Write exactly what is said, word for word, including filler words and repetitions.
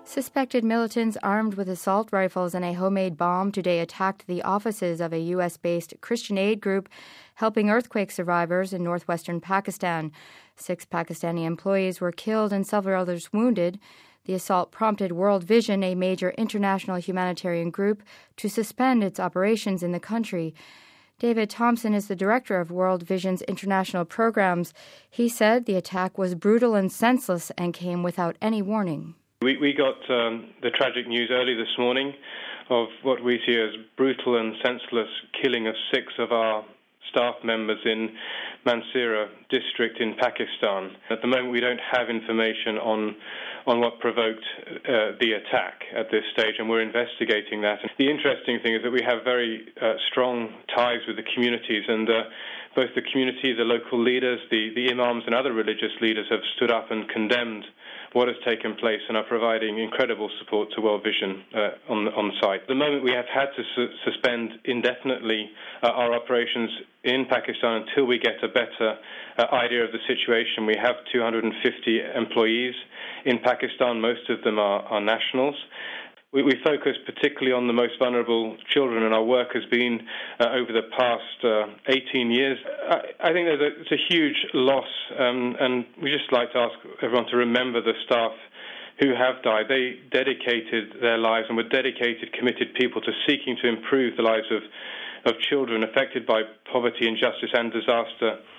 Suspected militants armed with assault rifles and a homemade bomb today attacked the offices of a U S-based Christian aid group helping earthquake survivors in northwestern Pakistan. Six Pakistani employees were killed and several others wounded. The assault prompted World Vision, a major international humanitarian group, to suspend its operations in the country. David Thompson is the director of World Vision's international programs. He said the attack was brutal and senseless and came without any warning. We, we got um, the tragic news early this morning of what we see as brutal and senseless killing of six of our staff members in Mansehra district in Pakistan. At the moment, we don't have information on on what provoked uh, the attack at this stage, and we're investigating that. And the interesting thing is that we have very uh, strong ties with the communities, and uh, both the community, the local leaders, the, the imams and other religious leaders have stood up and condemned what has taken place and are providing incredible support to World Vision uh, on, on site. At the moment, we have had to su- suspend indefinitely uh, our operations in Pakistan until we get a better uh, idea of the situation. We have two hundred fifty employees in Pakistan. Most of them are, are nationals. We, we focus particularly on the most vulnerable children, and our work has been, uh, over the past uh, eighteen years, I, I think there's a, it's a huge loss, um, and we just like to ask everyone to remember the staff who have died. They dedicated their lives and were dedicated, committed people to seeking to improve the lives of, of children affected by poverty, injustice and disaster